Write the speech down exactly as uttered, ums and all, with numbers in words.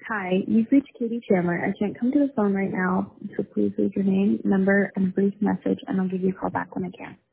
Hi, you've reached Katie Chandler. I can't come to the phone right now, so please leave your name, number, and a brief message, and I'll give you a call back when I can.